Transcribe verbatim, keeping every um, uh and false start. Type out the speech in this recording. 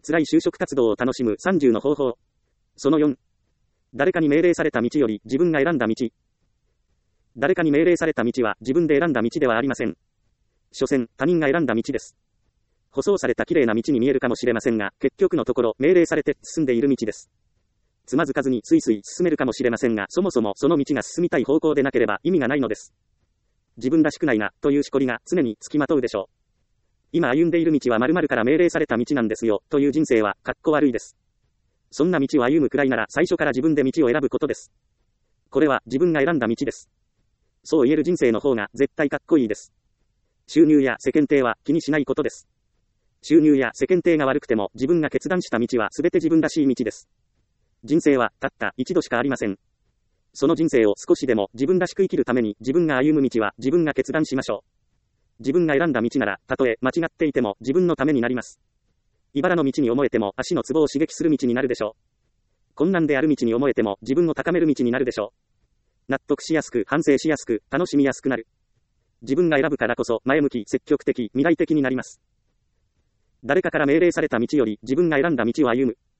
辛い就職活動を楽しむさんじゅうの方法。そのよん。誰かに命令された道より自分が選んだ道。誰かに命令された道は自分で選んだ道ではありません。所詮、他人が選んだ道です。舗装された綺麗な道に見えるかもしれませんが、結局のところ命令されて進んでいる道です。つまずかずにスイスイ進めるかもしれませんが、そもそもその道が進みたい方向でなければ意味がないのです。自分らしくないな、というしこりが常につきまとうでしょう。今歩んでいる道は〇〇から命令された道なんですよ、という人生は、かっこ悪いです。そんな道を歩むくらいなら最初から自分で道を選ぶことです。これは自分が選んだ道です。そう言える人生の方が絶対かっこいいです。収入や世間体は気にしないことです。収入や世間体が悪くても自分が決断した道は全て自分らしい道です。人生はたった一度しかありません。その人生を少しでも自分らしく生きるために自分が歩む道は自分が決断しましょう。自分が選んだ道なら、たとえ間違っていても自分のためになります。茨の道に思えても足のツボを刺激する道になるでしょう。困難である道に思えても自分を高める道になるでしょう。納得しやすく、反省しやすく、楽しみやすくなる。自分が選ぶからこそ前向き、積極的、未来的になります。誰かから命令された道より自分が選んだ道を歩む。